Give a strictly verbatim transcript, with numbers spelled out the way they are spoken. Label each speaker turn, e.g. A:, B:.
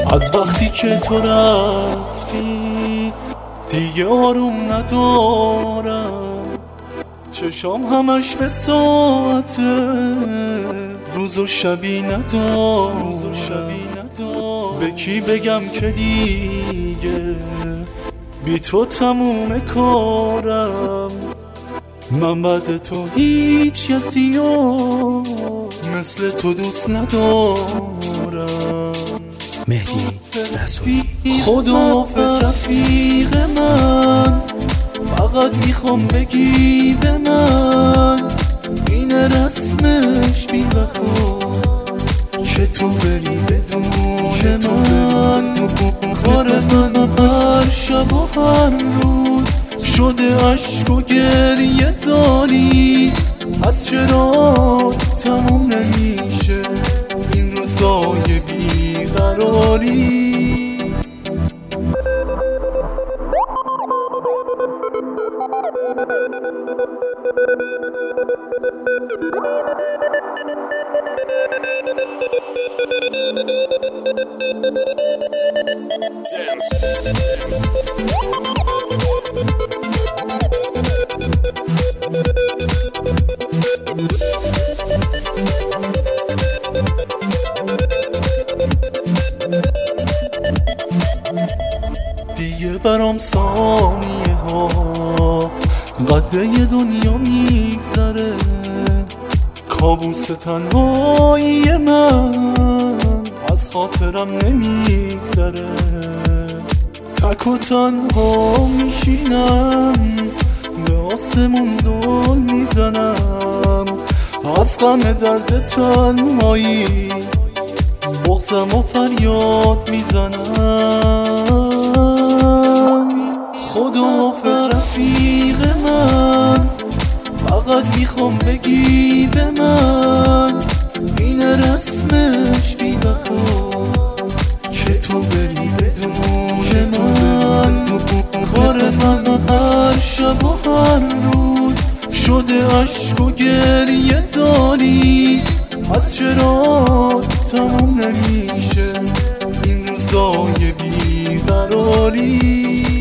A: از وقتی که تو رفتی دیگه آروم ندارم، چشام همش به ساعته، روز و شبی ندارم. به کی بگم که دیگه بی تو تموم کارم، من بعد تو هیچ کسی رو مثل تو دوست ندارم.
B: مهدی رسولی.
A: خداحافظ رفیق من، فقط میخوام بگی به من این رسمش بی وفا که تو بری بدون من. کار من هر شب و هر روز شده عشق و گریه سالی، از چرا تموم نمیشه این روزای بیقراری. دیگه برام ثانیه ها قده ی دنیا میگذره، کابوس تنهایی من از خاطرم نمیگذره. تک و تنها میشینم به آسمون زل میزنم، از غم درد تنهایی بغضم و فریاد میزنم. خداحافظ رفیق من، فقط میخوام بگی به من این رسمش بی وفا که تو بری بدون من. کار من هر شب و هر روز شده عشق و گریه سالی، از چرا تموم نمیشه این روزای بیقراری.